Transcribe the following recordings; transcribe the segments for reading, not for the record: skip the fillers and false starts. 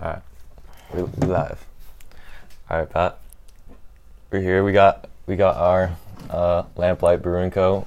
Alright, we live. Alright, Pat. We're here. We got our Lamplight Brewing Co.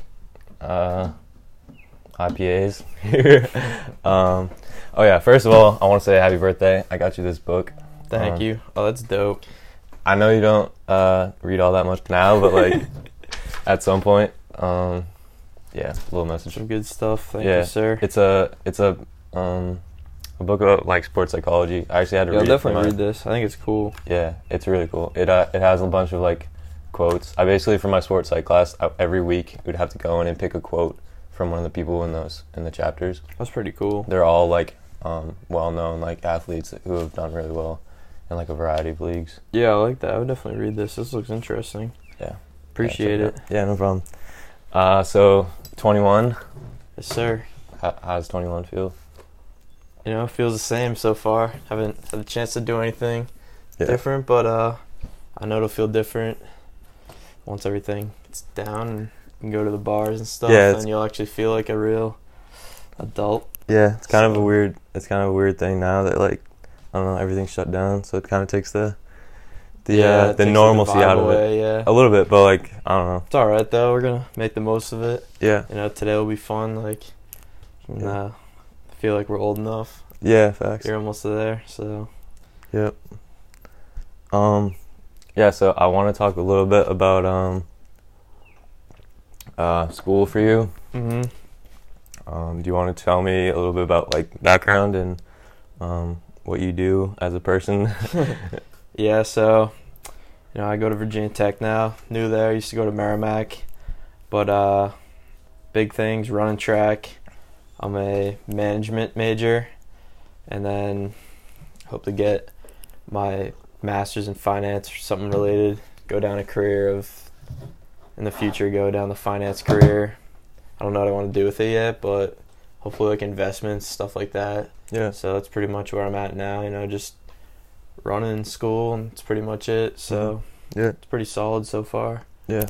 IPAs here. Oh yeah, first of all, I want to say happy birthday. I got you this book. Thank you. Oh, that's dope. I know you don't read all that much now, but like at some point, yeah, a little message. Some good stuff. Thank you, sir. It's a book about like sports psychology. I actually had to read it. I'll definitely read this. I think it's cool. Yeah, it's really cool. It has a bunch of like quotes. I basically, for my sports psych class, every week we'd have to go in and pick a quote from one of the people in the chapters. That's pretty cool. They're all like well-known like athletes who have done really well in like a variety of leagues. Yeah, I like that. I would definitely read this. This looks interesting. Yeah. Appreciate it. Yeah, no problem. So 21. Yes, sir. How does 21 feel? You know, it feels the same so far. Haven't had the chance to do anything different, but I know it'll feel different once everything gets down and you can go to the bars and stuff, and you'll actually feel like a real adult. Yeah, it's kind of a weird thing now that like I don't know, everything's shut down, so it kind of takes the normalcy out of it. Yeah, a little bit, but like I don't know. It's all right though. We're gonna make the most of it. Yeah. You know, today will be fun. Like, I feel like we're old enough. Yeah, facts. You're almost there, so. Yep. Yeah. So I want to talk a little bit about school for you. Mhm. Do you want to tell me a little bit about like background and what you do as a person? Yeah, so, you know, I go to Virginia Tech now. New there, used to go to Merrimack. But big things, running track. I'm a management major. And then hope to get my master's in finance or something related. Go down a career of, in the future, go down the finance career. I don't know what I want to do with it yet, but hopefully like investments, stuff like that. Yeah. So that's pretty much where I'm at now, you know, just running in school, and it's pretty much it. So it's pretty solid so far. Yeah.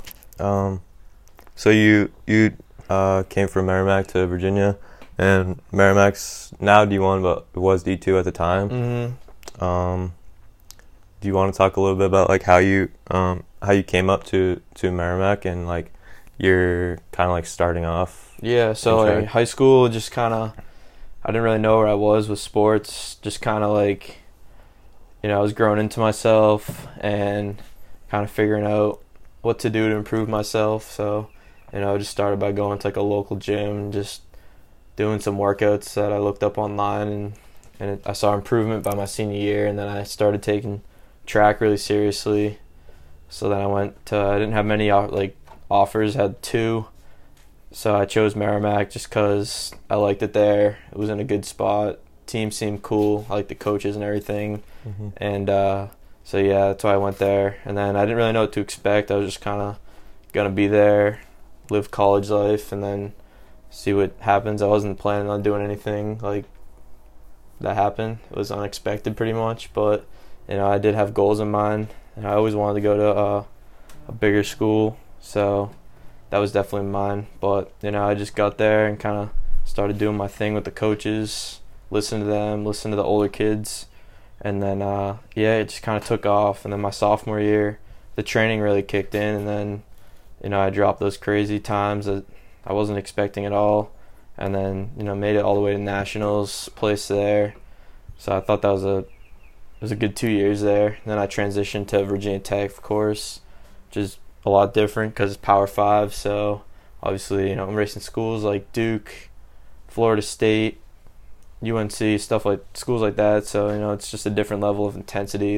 So you came from Merrimack to Virginia, and Merrimack's now D1, but it was D2 at the time. Mm-hmm. Do you want to talk a little bit about like how you came up to Merrimack and like you're kind of like starting off? Yeah. So like, high school, just kind of, I didn't really know where I was with sports. Just kind of like, you know, I was growing into myself and kind of figuring out what to do to improve myself. So, you know, I just started by going to like a local gym and just doing some workouts that I looked up online, and I saw improvement by my senior year, and then I started taking track really seriously. So then I didn't have many offers, had 2. So I chose Merrimack just because I liked it there. It was in a good spot. Team seemed cool. I liked the coaches and everything. Mm-hmm. And so yeah, that's why I went there. And then I didn't really know what to expect. I was just kind of gonna be there, live college life, and then see what happens. I wasn't planning on doing anything like that happened. It was unexpected pretty much, but you know, I did have goals in mind, and I always wanted to go to a bigger school, so that was definitely mine. But you know, I just got there and kind of started doing my thing with the coaches, listen to them, listen to the older kids, and then it just kind of took off. And then my sophomore year, the training really kicked in, and then you know, I dropped those crazy times that I wasn't expecting at all, and then you know, made it all the way to nationals, placed there. So I thought that was a good 2 years there. And then I transitioned to Virginia Tech, of course, which is a lot different because it's Power 5. So obviously, you know, I'm racing schools like Duke, Florida State, UNC, schools like that. So you know, it's just a different level of intensity.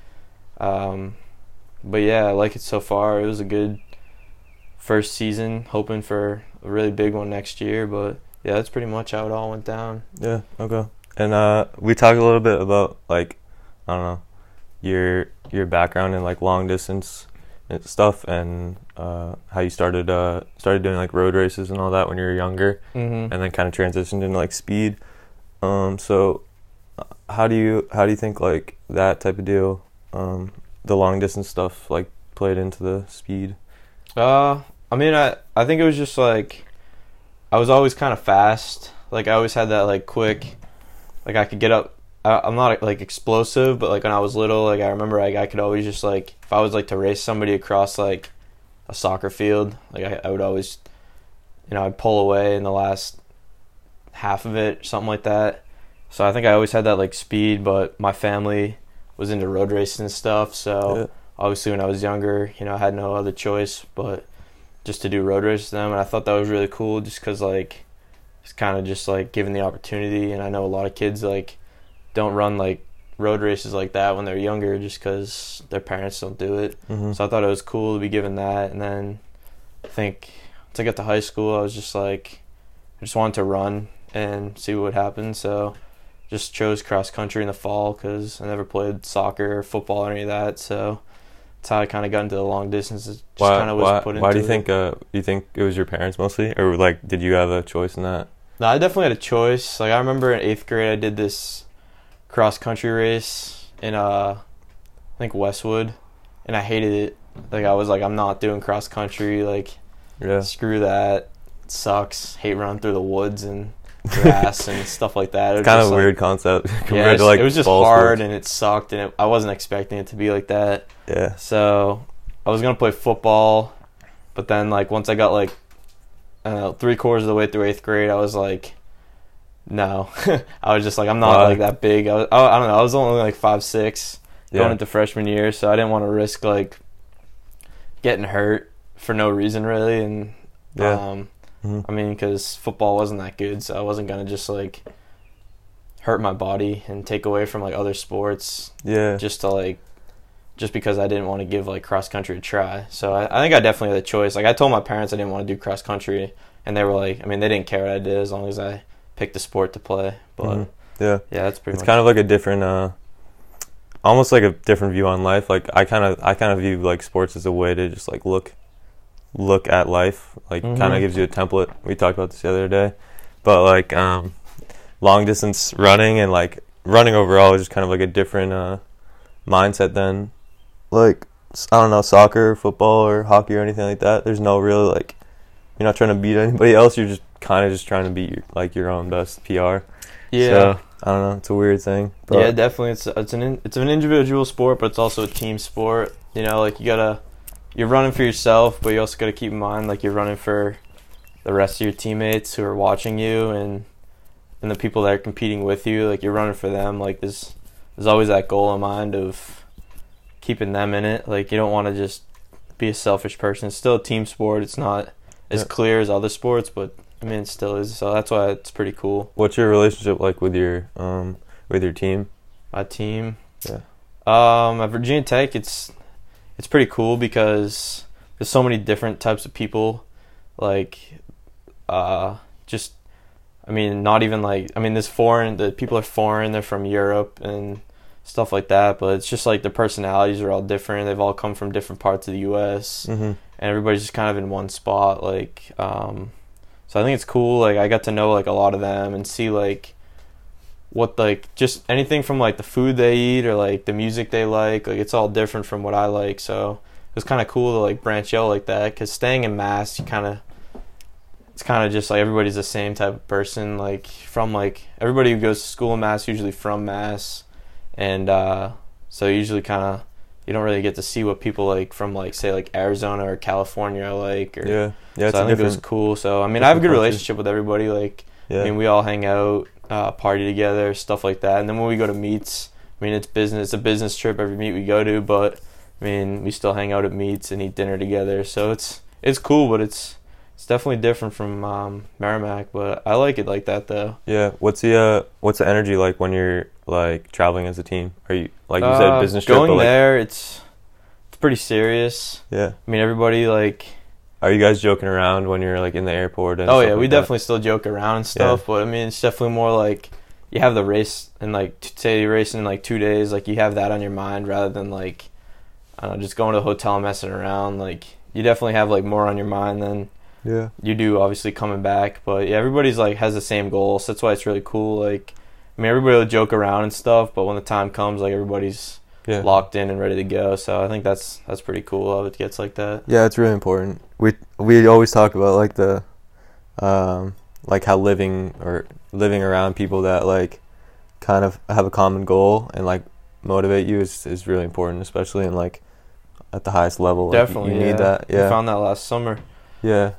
But yeah, I like it so far. It was a good first season, hoping for a really big one next year. But yeah, that's pretty much how it all went down. Yeah. Okay. And we talked a little bit about like, I don't know, your background in like long distance and stuff, and how you started doing like road races and all that when you were younger, mm-hmm. and then kind of transitioned into like speed. So how do you think like that type of deal, the long distance stuff, like played into the speed? I mean, I think it was just like I was always kind of fast. Like I always had that like quick, like I could get up I'm not like explosive, but like when I was little, like I remember like I could always just like if I was like to race somebody across like a soccer field, like I would always, I'd pull away in the last half of it, something like that. So I think I always had that like speed, but my family was into road racing and stuff. So obviously when I was younger, I had no other choice but just to do road races with them. And I thought that was really cool just because like it's kind of just like given the opportunity. And I know a lot of kids like don't run like road races like that when they're younger just because their parents don't do it. Mm-hmm. So I thought it was cool to be given that. And then I think once I got to high school, I was just like, I just wanted to run and see what would happen. So just chose cross country in the fall because I never played soccer or football or any of that. So that's how I kind of got into the long distances. Why do you think it was your parents mostly, or like did you have a choice in that? No, I definitely had a choice. Like I remember in 8th grade, I did this cross country race in I think Westwood, and I hated it. Like I was like, I'm not doing cross country. Like, screw that. It sucks. Hate running through the woods and grass and stuff like that. It's kind of a weird concept compared to like it was just hard sports. And it sucked, and I wasn't expecting it to be like that. Yeah. So I was gonna play football, but then like once I got like 3/4 of the way through 8th grade, I was like, no. I was just like, I'm not like that big. I don't know. I was only like 5'6" going into freshman year, so I didn't want to risk like getting hurt for no reason really. And I mean, because football wasn't that good, so I wasn't gonna just like hurt my body and take away from like other sports. Yeah. Just because I didn't want to give like cross country a try. So I think I definitely had a choice. Like I told my parents I didn't want to do cross country, and they were like, I mean, they didn't care what I did as long as I picked a sport to play. But that's pretty much. It's kind of like a different, almost like a different view on life. Like I kind of view like sports as a way to just like look at life. Like kind of gives you a template. We talked about this the other day, but like long distance running and like running overall is just kind of like a different mindset than like, I don't know, soccer, football, or hockey or anything like that. There's no real like, you're not trying to beat anybody else. You're just kind of just trying to beat your own best PR. Yeah. So, I don't know. It's a weird thing. But yeah, definitely. It's an individual sport, but it's also a team sport. Like you're running for yourself, but you also gotta keep in mind like you're running for the rest of your teammates who are watching you and the people that are competing with you. Like you're running for them. Like there's always that goal in mind of keeping them in it. Like you don't want to just be a selfish person. It's still a team sport. It's not as clear as other sports, but I mean it still is. So that's why it's pretty cool. What's your relationship like with your team? My team? Yeah. At Virginia Tech, it's pretty cool because there's so many different types of people. Like, not even like, there's foreign, the people are foreign, they're from Europe and stuff like that, but it's just like their personalities are all different. They've all come from different parts of the U.S. And everybody's just kind of in one spot. Like, so I think it's cool. Like I got to know like a lot of them and see like what like just anything from like the food they eat or like the music they like it's all different from what I like. So it was kind of cool to like branch out like that, because staying in Mass, it's kind of just like everybody's the same type of person. Like from like everybody who goes to school in Mass usually from Mass. And so usually kind of you don't really get to see what people like from like say like Arizona or California are like. So I think it was cool. So I have a good relationship with everybody. Like we all hang out, party together, stuff like that. And then when we go to meets, it's business. It's a business trip every meet we go to, but we still hang out at meets and eat dinner together. So it's cool, but it's definitely different from Merrimack, but I like it like that though. Yeah. What's the energy like when you're like traveling as a team? Are you like you said business trip? Going there, it's pretty serious. Yeah. Everybody like. Are you guys joking around when you're like in the airport? And we definitely still joke around and stuff. Yeah. But it's definitely more like you have the race and like say you're racing in like 2 days, like you have that on your mind rather than like I don't know, just going to the hotel and messing around. Like you definitely have like more on your mind than you do obviously coming back. But yeah, everybody's like has the same goal, so that's why it's really cool. Like everybody will joke around and stuff, but when the time comes, like everybody's locked in and ready to go. So I think that's pretty cool how it gets like that. Yeah, it's really important. We always talk about like the like how living around people that like kind of have a common goal and like motivate you is really important, especially in like at the highest level. Like, Definitely, you need that. Yeah, we found that last summer. yeah.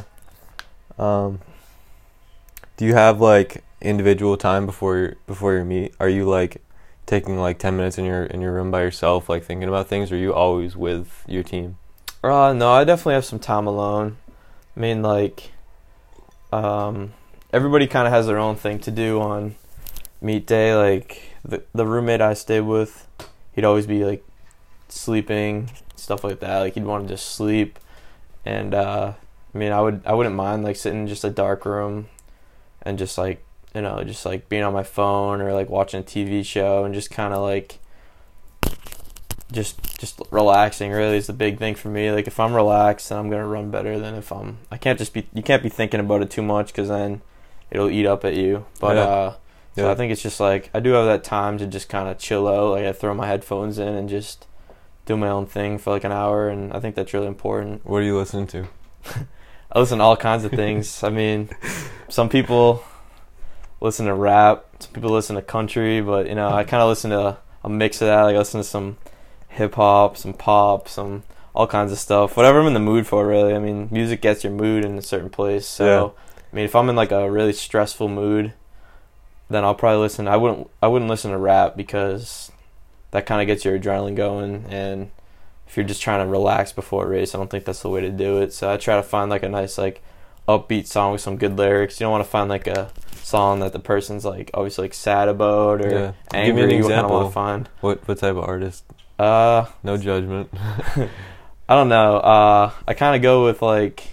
Do you have like individual time before your meet? Are you like taking like 10 minutes in your room by yourself, like thinking about things, or are you always with your team? No, I definitely have some time alone. I mean, like, everybody kind of has their own thing to do on meet day. Like the roommate I stayed with, he'd always be like sleeping, stuff like that. Like he'd want to just sleep, and I mean, I wouldn't mind like sitting in just a dark room and just like, just like being on my phone or like watching a TV show and just kind of like just relaxing. Really is the big thing for me. Like if I'm relaxed, then I'm gonna run better than if I can't you can't be thinking about it too much, because then it'll eat up at you. But so I think it's just like I do have that time to just kind of chill out. Like I throw my headphones in and just do my own thing for like an hour, and I think that's really important. What are you listening to? I listen to all kinds of things. I mean, some people listen to rap, some people listen to country, but I kind of listen to a mix of that. Like I listen to some hip hop, some pop, some all kinds of stuff. Whatever I'm in the mood for, really. I mean, music gets your mood in a certain place. So, I mean, if I'm in like a really stressful mood, then I'll probably listen. I wouldn't listen to rap, because that kind of gets your adrenaline going, and if you're just trying to relax before a race, I don't think that's the way to do it. So I try to find like a nice like upbeat song with some good lyrics. You don't want to find like a song that the person's like obviously like sad about or angry. Give me an example. You kind of want to find what type of artist? No judgment. I don't know. I kind of go with like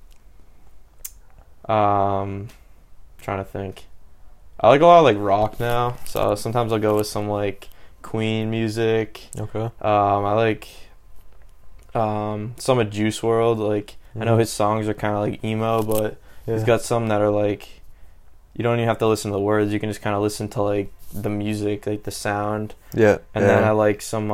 trying to think. I like a lot of like rock now, so sometimes I'll go with some like Queen music. Okay. I like some of Juice WRLD. Like I know his songs are kind of like emo, but he's got some that are like you don't even have to listen to the words. You can just kind of listen to like the music, like the sound. Yeah. And then I like some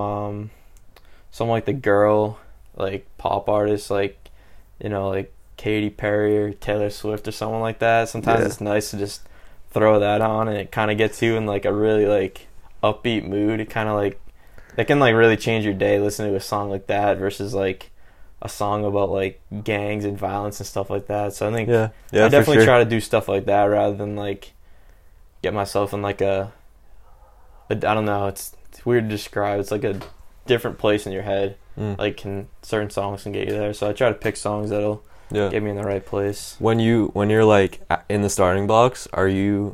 like the girl like pop artists, like like Katy Perry or Taylor Swift or someone like that. Sometimes it's nice to just throw that on, and it kind of gets you in like a really like upbeat mood. It kind of like it can like really change your day listening to a song like that versus like a song about like gangs and violence and stuff like that. So I think I definitely try to do stuff like that rather than like get myself in like a I don't know, it's weird to describe. It's like a different place in your head. Like certain songs can get you there. So I try to pick songs that'll get me in the right place. When you're like in the starting blocks, are you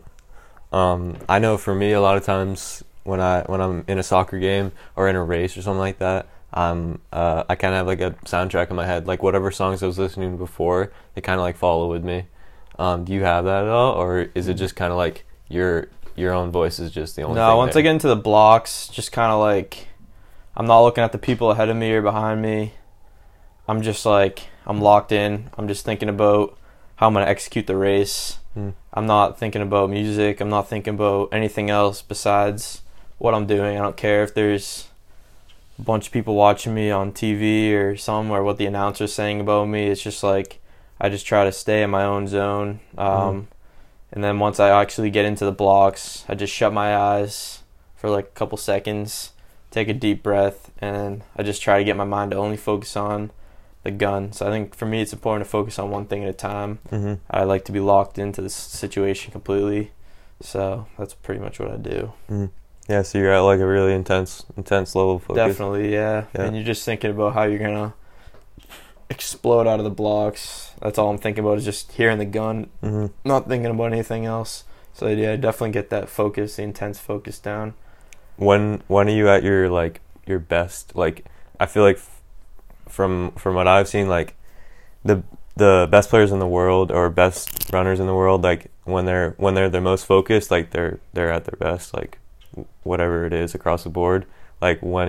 I know for me a lot of times when I'm in a soccer game or in a race or something like that, I kind of have like a soundtrack in my head, like whatever songs I was listening to before, they kind of like follow with me. Do you have that at all, or is it just kind of like your own voice is just the only thing? No, once I get into the blocks, just kind of like I'm not looking at the people ahead of me or behind me. I'm just like I'm locked in. I'm just thinking about how I'm going to execute the race. I'm not thinking about music. I'm not thinking about anything else besides what I'm doing. I don't care if there's a bunch of people watching me on TV or something, or what the announcer's saying about me. It's just like I just try to stay in my own zone. And then once I actually get into the blocks, I just shut my eyes for like a couple seconds, take a deep breath, and I just try to get my mind to only focus on the gun. So I think for me it's important to focus on one thing at a time. I like to be locked into the situation completely. So that's pretty much what I do. Yeah, so you're at like a really intense level of focus. Definitely, yeah. And you're just thinking about how you're going to explode out of the blocks. That's all I'm thinking about, is just hearing the gun, not thinking about anything else. So yeah, I definitely get that focus, the intense focus down. When are you at your like your best? Like I feel like from what I've seen, like the best players in the world or best runners in the world, like when they're their most focused, like they're at their best, like whatever it is across the board. Like when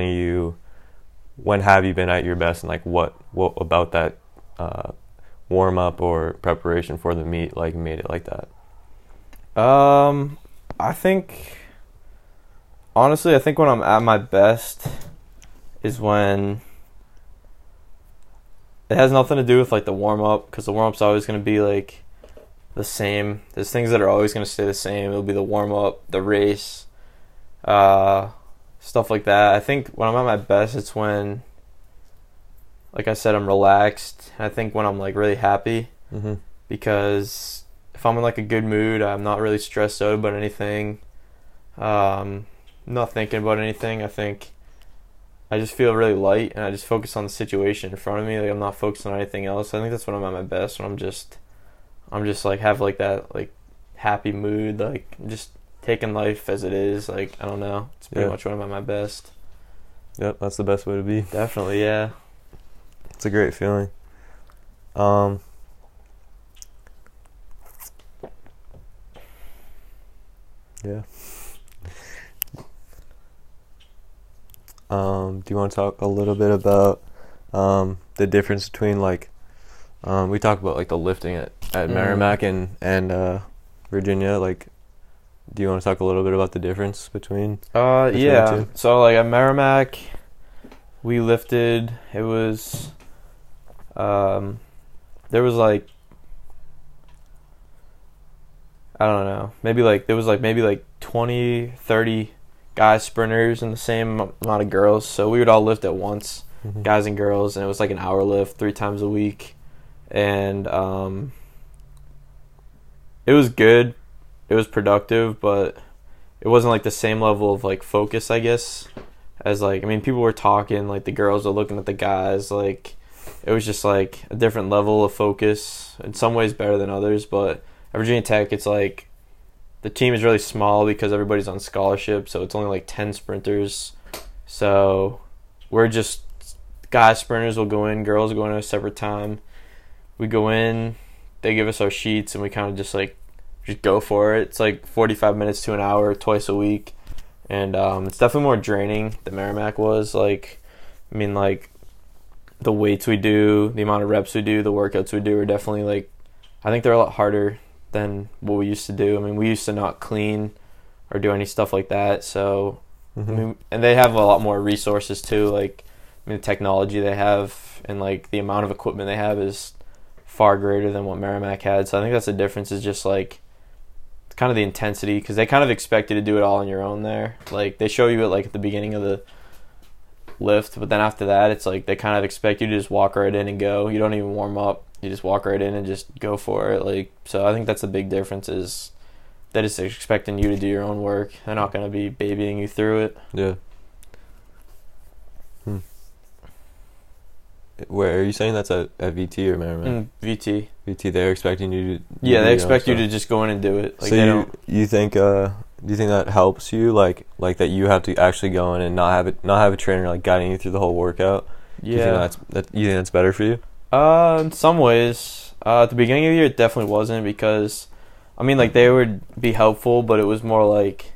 have you been at your best, and like what about that warm up or preparation for the meet like made it like that? I think when I'm at my best is when it has nothing to do with like the warm up, because the warm up's always going to be like the same. There's things that are always going to stay the same. It'll be the warm up, the race, stuff like that. I think when I'm at my best, it's when, like I said, I'm relaxed. I think when I'm like really happy, because if I'm in like a good mood, I'm not really stressed out about anything. Not thinking about anything. I think I just feel really light, and I just focus on the situation in front of me. Like I'm not focused on anything else. I think that's when I'm at my best. When I'm just like have like that like happy mood, like just taking life as it is. Like I don't know. It's pretty much when I'm at my best. Yep, that's the best way to be. Definitely, yeah. It's a great feeling. Yeah. Do you want to talk a little bit about the difference between like we talked about like the lifting at Merrimack and Virginia, like do you want to talk a little bit about the difference between yeah. the two? So like at Merrimack we lifted, it was there was like I don't know, maybe like 20, 30 guys sprinters and the same amount of girls, so we would all lift at once, guys and girls, and it was like an hour lift 3 times a week, and it was good, it was productive, but it wasn't like the same level of like focus, I guess, as like, I mean, people were talking, like the girls were looking at the guys, like it was just like a different level of focus, in some ways better than others. But at Virginia Tech, it's like the team is really small because everybody's on scholarship, so it's only like 10 sprinters. So we're just, guys sprinters will go in, girls go in at a separate time. We go in, they give us our sheets, and we kind of just go for it. It's like 45 minutes to an hour twice a week, and it's definitely more draining than Merrimack was. Like, I mean, like the weights we do, the amount of reps we do, the workouts we do are definitely like, I think they're a lot harder than what we used to do. I mean, we used to not clean or do any stuff like that. So, I mean, and they have a lot more resources too. Like, I mean, the technology they have and like the amount of equipment they have is far greater than what Merrimack had. So I think that's the difference, is just like kind of the intensity, because they kind of expect you to do it all on your own there. Like they show you it like at the beginning of the lift, but then after that it's like they kind of expect you to just walk right in and go. You don't even warm up, you just walk right in and just go for it. Like, so I think that's the big difference, is that it's expecting you to do your own work. They're not going to be babying you through it. Yeah. Where are you saying that's at VT or Merrimack? VT. VT, they're expecting you to. Yeah, they expect you to just go in and do it. Like, so they you think do you think that helps you, like that you have to actually go in and not have a trainer like guiding you through the whole workout? Yeah. Do you think that's better for you? In some ways. At the beginning of the year, it definitely wasn't, because, I mean, like, they would be helpful, but it was more like,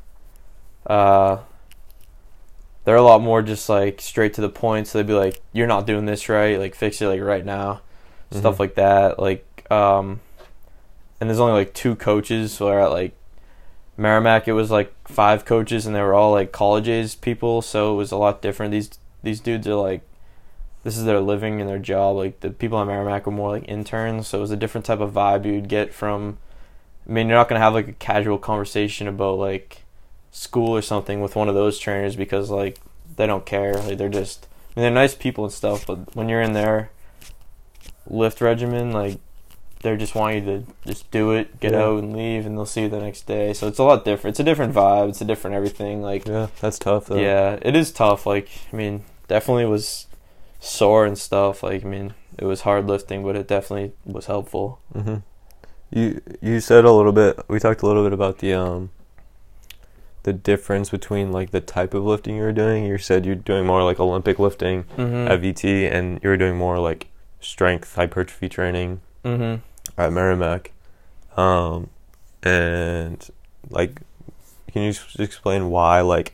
they're a lot more just, like, straight to the point, so they'd be like, you're not doing this right, like, fix it, like, right now, stuff like that, like, and there's only, like, 2 coaches, where at, like, Merrimack, it was, like, 5 coaches, and they were all, like, college-age people, so it was a lot different. These dudes are, like, this is their living and their job. Like, the people at Merrimack were more like interns, so it was a different type of vibe you'd get from, I mean, you're not going to have like a casual conversation about like school or something with one of those trainers, because like they don't care. Like, they're just, I mean, they're nice people and stuff, but when you're in their lift regimen, like, they're just want you to just do it, get out and leave, and they'll see you the next day. So it's a lot different. It's a different vibe. It's a different everything. Like, yeah, that's tough though. Yeah, it is tough. Like, I mean, definitely was sore and stuff. Like, I mean, it was hard lifting, but it definitely was helpful. You said a little bit, we talked a little bit about the difference between like the type of lifting you were doing. You said you're doing more like Olympic lifting at VT, and you were doing more like strength hypertrophy training at Merrimack. And like, can you just explain why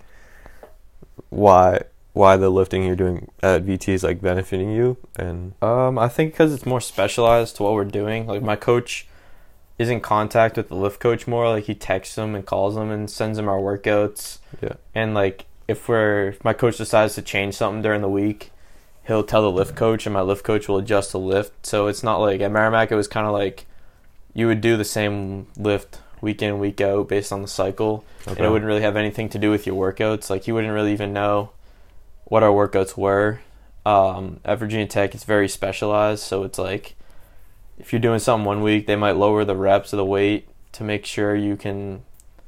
the lifting you're doing at VT is like benefiting you? And I think because it's more specialized to what we're doing. Like, my coach is in contact with the lift coach more. Like, he texts him and calls him and sends him our workouts. Yeah. And like, if my coach decides to change something during the week, he'll tell the lift coach, and my lift coach will adjust the lift. So it's not like at Merrimack, it was kind of like you would do the same lift week in, week out based on the cycle. Okay. And it wouldn't really have anything to do with your workouts. Like, you wouldn't really even know what our workouts were. At Virginia Tech, it's very specialized, so it's like if you're doing something one week, they might lower the reps of the weight to make sure you can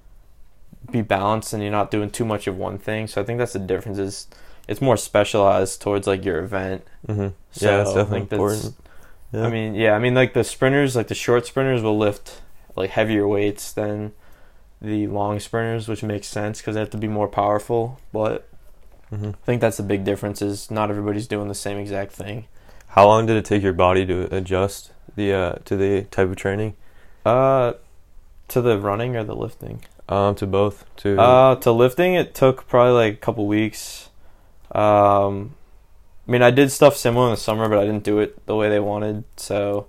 be balanced and you're not doing too much of one thing. So I think that's the difference, is it's more specialized towards like your event. Mm-hmm. So Yeah, that's I definitely think important. Yeah. I mean like the sprinters, like the short sprinters will lift like heavier weights than the long sprinters, which makes sense because they have to be more powerful. But Mm-hmm. I think that's the big difference, is not everybody's doing the same exact thing. How long did it take your body to adjust to the type of training? To the running or the lifting? To both. To lifting, it took probably like a couple weeks. I mean, I did stuff similar in the summer, but I didn't do it the way they wanted. So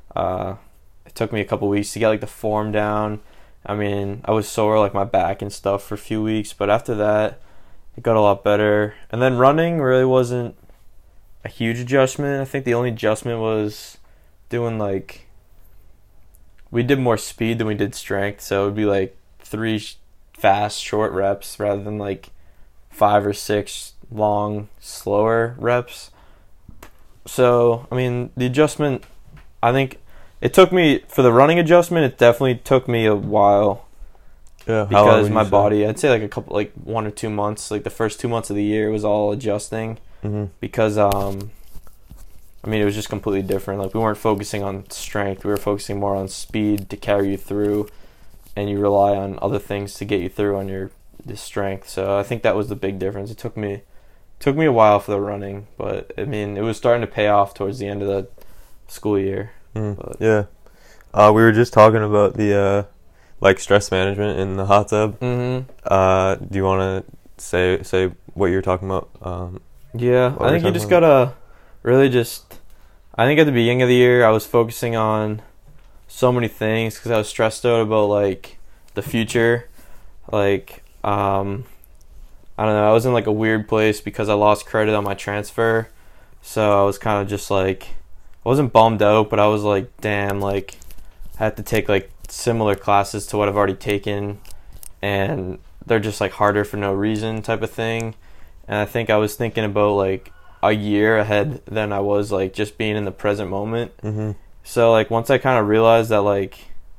it took me a couple weeks to get like the form down. I mean, I was sore like my back and stuff for a few weeks, but after that, it got a lot better. And then running really wasn't a huge adjustment. I think the only adjustment was doing like, we did more speed than we did strength. So it would be like 3 fast, short reps rather than like 5 or 6 long, slower reps. So, I mean, the adjustment, I think it took me, for the running adjustment, it definitely took me a while. Yeah, Because my body, I'd say like a couple, like 1 or 2 months, like the first 2 months of the year was all adjusting. Mm-hmm. Because, I mean, it was just completely different. Like, we weren't focusing on strength. We were focusing more on speed to carry you through, and you rely on other things to get you through on your strength. So I think that was the big difference. It took me a while for the running, but I mean, it was starting to pay off towards the end of the school year. Mm. Yeah. We were just talking about the like stress management in the hot tub. Mm-hmm. Do you want to say what you're talking about? Yeah, I think you just gotta really just, I think at the beginning of the year I was focusing on so many things because I was stressed out about like the future. Like, I don't know, I was in like a weird place because I lost credit on my transfer. So I was kind of just like, I wasn't bummed out, but I was like, damn, like I had to take like similar classes to what I've already taken, and they're just like harder for no reason type of thing. And I think I was thinking about like a year ahead than I was like just being in the present moment. Mm-hmm. So like once I kind of realized that like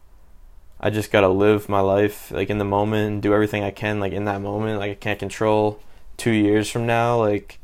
I just gotta live my life like in the moment and do everything I can like in that moment. Like I can't control 2 years from now. Like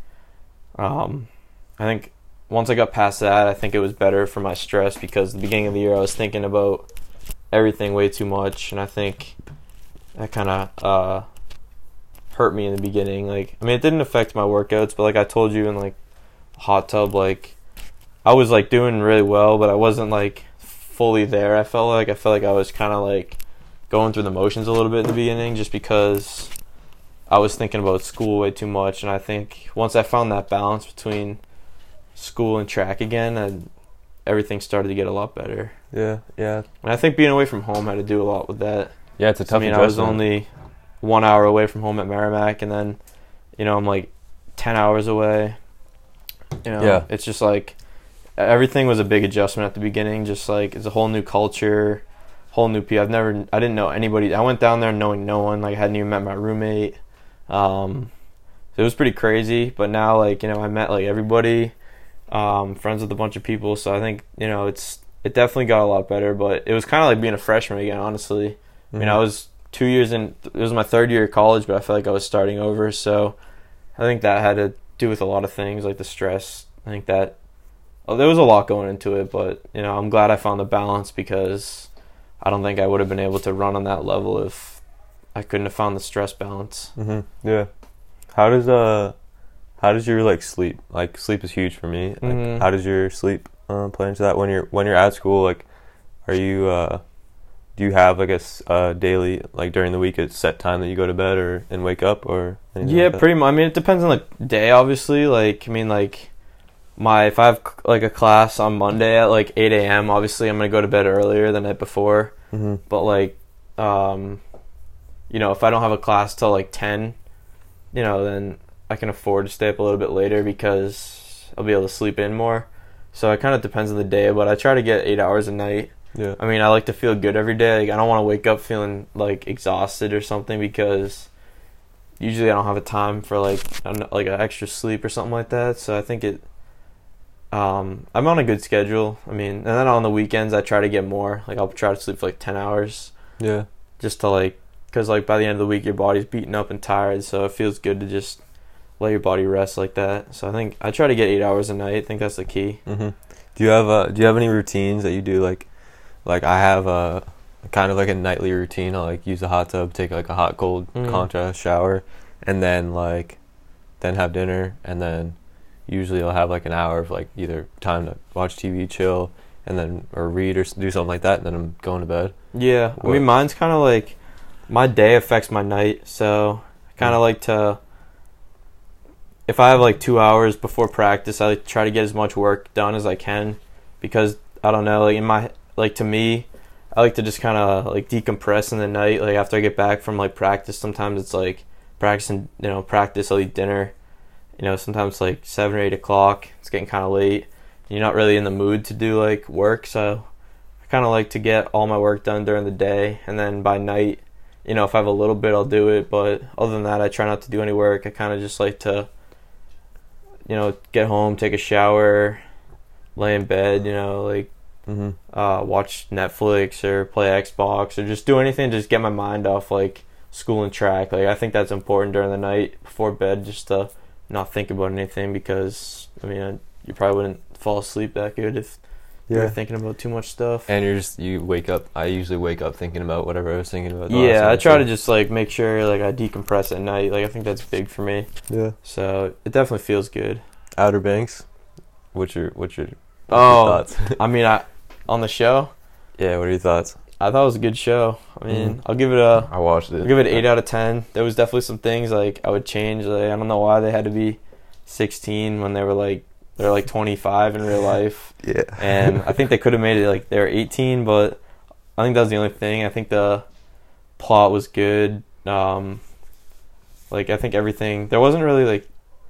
I think once I got past that, I think it was better for my stress, because at the beginning of the year I was thinking about everything way too much, and I think that kind of hurt me in the beginning. Like, I mean, it didn't affect my workouts, but like I told you in like hot tub, like I was like doing really well, but I wasn't like fully there. I felt like I was kind of like going through the motions a little bit in the beginning, just because I was thinking about school way too much. And I think once I found that balance between school and track again, and everything started to get a lot better. Yeah. And I think being away from home had to do a lot with that. Yeah, it's a tough adjustment. I was only 1 hour away from home at Merrimack, and then, you know, I'm like 10 hours away. You know, yeah. It's just like everything was a big adjustment at the beginning. Just like it's a whole new culture, whole new people. I didn't know anybody. I went down there knowing no one. Like I hadn't even met my roommate. So it was pretty crazy. But now, like, you know, I met like everybody, friends with a bunch of people. So I think, you know, it definitely got a lot better. But it was kind of like being a freshman again, honestly. Mm-hmm. I mean, I was 2 years in. It was my 3rd year of college, but I felt like I was starting over. So I think that had to do with a lot of things, like the stress. I think that there was a lot going into it, but you know, I'm glad I found the balance, because I don't think I would have been able to run on that level if I couldn't have found the stress balance. Mm-hmm. Yeah. How does your like sleep? Like sleep is huge for me. Like, Mm-hmm. How does your sleep play into that when you're at school? Like, are you do you have like a daily, like during the week, a set time that you go to bed and wake up, or anything Yeah, like that? pretty much. I mean, it depends on the day, obviously. Like, I mean, like if I have like a class on Monday at like 8 a.m., obviously I'm gonna go to bed earlier the night before. Mm-hmm. But like, you know, if I don't have a class till like 10, you know, then I can afford to stay up a little bit later because I'll be able to sleep in more. So it kind of depends on the day, but I try to get 8 hours a night. Yeah. I mean, I like to feel good every day. Like, I don't want to wake up feeling like exhausted or something, because usually I don't have a time for like an extra sleep or something like that. So I think I'm on a good schedule. I mean, and then on the weekends I try to get more. Like, I'll try to sleep for like 10 hours. Yeah. Just to like, because like by the end of the week your body's beaten up and tired, so it feels good to just let your body rest like that. So I think I try to get 8 hours a night. I think that's the key. Mm-hmm. Do you have any routines that you do? Like I have a kind of like a nightly routine. I'll like use the hot tub, take like a hot cold contrast shower, and then then have dinner, and then usually I'll have like an hour of like either time to watch TV, chill, and then or read or do something like that, and then I'm going to bed. Yeah, I mean, mine's kind of like my day affects my night, so I kind of like to, if I have like 2 hours before practice, I like to try to get as much work done as I can, because I don't know, like to me, I like to just kind of like decompress in the night. Like after I get back from like practice, sometimes it's like practice, I'll eat dinner. Sometimes like 7 or 8 o'clock, it's getting kind of late. You're not really in the mood to do like work, so I kind of like to get all my work done during the day, and then by night, if I have a little bit, I'll do it. But other than that, I try not to do any work. I kind of just like to, get home, take a shower, lay in bed, watch Netflix or play Xbox or just do anything to just get my mind off like school and track. Like, I think that's important during the night before bed, just to not think about anything, because I mean, you probably wouldn't fall asleep that good if you're thinking about too much stuff. And you wake up. I usually wake up thinking about whatever I was thinking about. Yeah, I try to just like make sure like I decompress at night. Like, I think that's big for me. Yeah. So it definitely feels good. Outer Banks. What's your thoughts? I mean, on the show. Yeah. What are your thoughts? I thought it was a good show. I mean, I watched it. I'll give it 8 out of 10. There was definitely some things like I would change. Like, I don't know why they had to be 16 when they're like 25 in real life. Yeah. And I think they could have made it like they were 18, but I think that was the only thing. I think the plot was good. I think everything, it wasn't really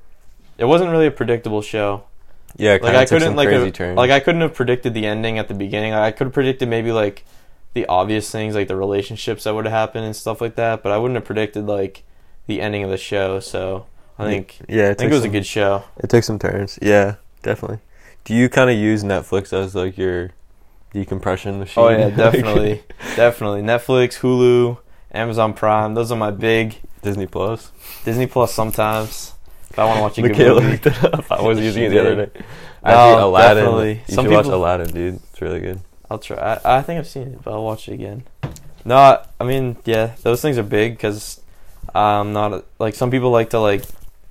a predictable show. Yeah, like I couldn't I couldn't have predicted the ending at the beginning. I could have predicted maybe like the obvious things, like the relationships that would have happened and stuff like that, but I wouldn't have predicted like the ending of the show. So I think it was a good show. It took some turns. Yeah, definitely. Do you kind of use Netflix as like your decompression machine? Oh yeah, definitely. Definitely. Netflix, Hulu, Amazon Prime, those are my big. Disney Plus sometimes. If I want to watch a Michaela good movie. looked it up. I was using it the other day. Aladdin. Definitely. You should watch Aladdin, dude. It's really good. I'll try. I think I've seen it, but I'll watch it again. No, I mean, yeah, those things are big, because I'm not like some people like to like,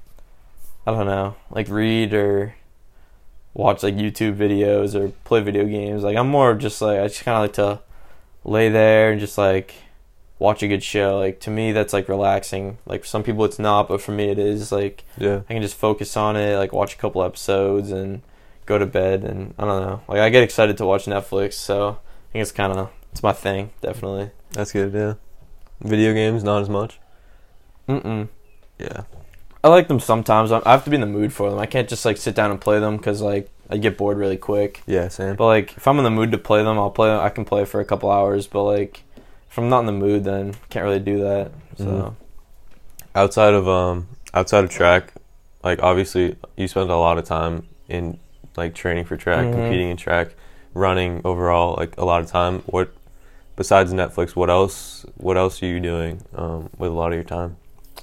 I don't know, like read or watch like YouTube videos or play video games. Like, I'm more just like, I just kind of like to lay there and just like watch a good show. Like, to me, that's like relaxing. Like, for some people it's not, but for me it is. Like, yeah, I can just focus on it, like watch a couple episodes and go to bed, and I don't know. Like, I get excited to watch Netflix, so I think it's my thing, definitely. That's good, yeah. Video games, not as much? Mm-mm. Yeah. I like them sometimes. I have to be in the mood for them. I can't just like sit down and play them, because like I get bored really quick. Yeah, same. But like, if I'm in the mood to play them, I'll play them. I can play for a couple hours, but like if I'm not in the mood, then can't really do that. So outside of track, like obviously you spend a lot of time in like training for track, competing in track, running overall, like a lot of time. What besides Netflix, what else are you doing with a lot of your time?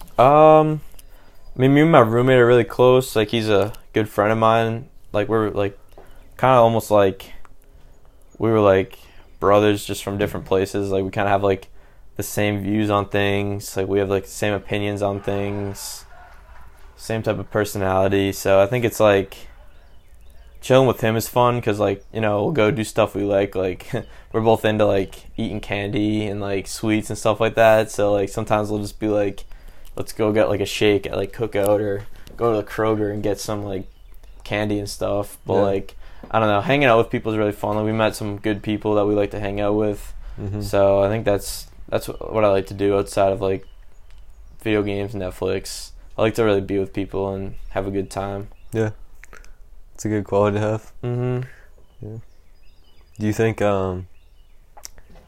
I mean, me and my roommate are really close. Like, he's a good friend of mine. Like, we're like kind of almost like we were like brothers, just from different places. Like, we kind of have like the same views on things. Like, we have like the same opinions on things, same type of personality. So I think it's like chilling with him is fun, because like, we'll go do stuff we like. Like, we're both into like eating candy and like sweets and stuff like that. So like sometimes we'll just be like, let's go get like a shake at like Cookout, or go to the Kroger and get some like candy and stuff. But like, I don't know, hanging out with people is really fun. Like, we met some good people that we like to hang out with. So I think that's what I like to do outside of like video games, Netflix. I like to really be with people and have a good time. Yeah, it's a good quality to have. Yeah. Do you think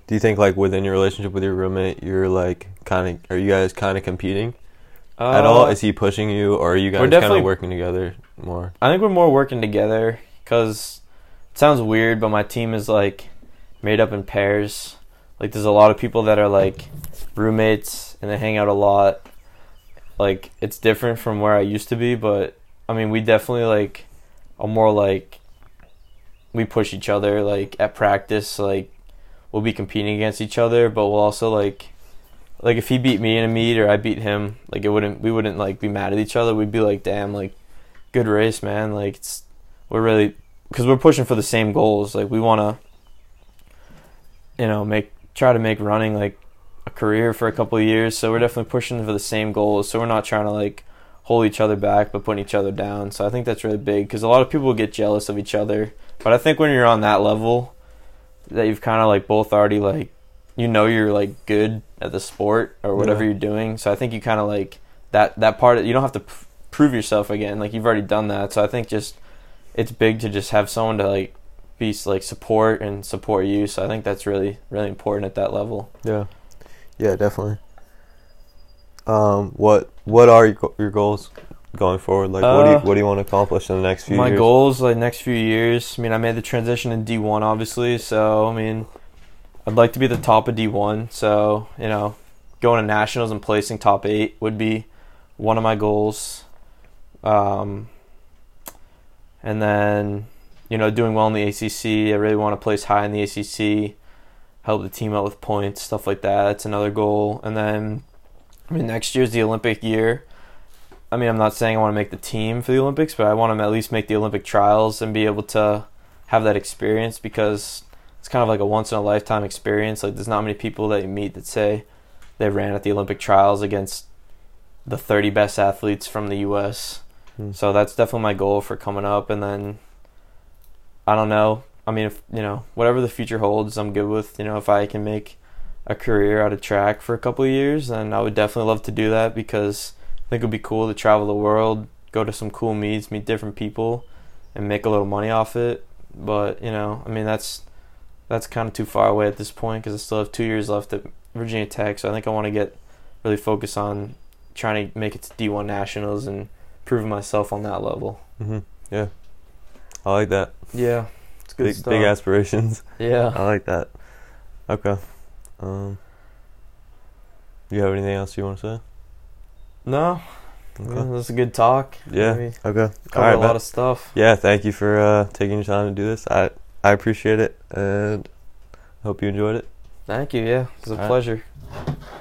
Do you think like within your relationship with your roommate, you're like are you guys kind of competing at all? Is he pushing you, or are you guys kind of working together more? I think we're more working together because it sounds weird, but my team is like made up in pairs. Like there's a lot of people that are like roommates and they hang out a lot. Like it's different from where I used to be, but I mean we definitely like are more like we push each other like at practice. Like we'll be competing against each other, but we'll also like if he beat me in a meet or I beat him, like we wouldn't like be mad at each other. We'd be like, damn, like good race, man. Like we're really, because we're pushing for the same goals. Like we want to try to make running like a career for a couple of years, so we're definitely pushing for the same goals. So we're not trying to like hold each other back but putting each other down. So I think that's really big because a lot of people get jealous of each other, but I think when you're on that level that you've kind of like both already like you're like good at the sport or whatever you're doing, so I think you kind of like that part you don't have to prove yourself again, like you've already done that. So I think just it's big to just have someone to like be like support you. So I think that's really, really important at that level. Yeah definitely. What are your goals going forward? Like what do you want to accomplish in the next few years? My goals like next few years, I mean I made the transition in D1 obviously, so I mean I'd like to be at the top of D1, so going to nationals and placing top 8 would be one of my goals. And then doing well in the ACC. I really want to place high in the ACC, help the team out with points, stuff like that. That's another goal. And then, next year's the Olympic year. I'm not saying I want to make the team for the Olympics, but I want to at least make the Olympic trials and be able to have that experience, because it's kind of like a once-in-a-lifetime experience. Like, there's not many people that you meet that say they ran at the Olympic trials against the 30 best athletes from the U.S. So that's definitely my goal for coming up. And then, I don't know. If whatever the future holds, I'm good with. If I can make a career out of track for a couple of years, then I would definitely love to do that, because I think it would be cool to travel the world, go to some cool meets, meet different people, and make a little money off it. But, that's kind of too far away at this point, because I still have 2 years left at Virginia Tech. So I think I want to get really focused on trying to make it to D1 Nationals and proving myself on that level. Yeah. I like that. Yeah. It's good stuff. Big aspirations. Yeah. I like that. Okay. You have anything else you want to say? No. Okay. Yeah, this is a good talk. Yeah. Okay. Covered a lot of stuff. Yeah. Thank you for taking your time to do this. I appreciate it, and hope you enjoyed it. Thank you. Yeah. It was a pleasure.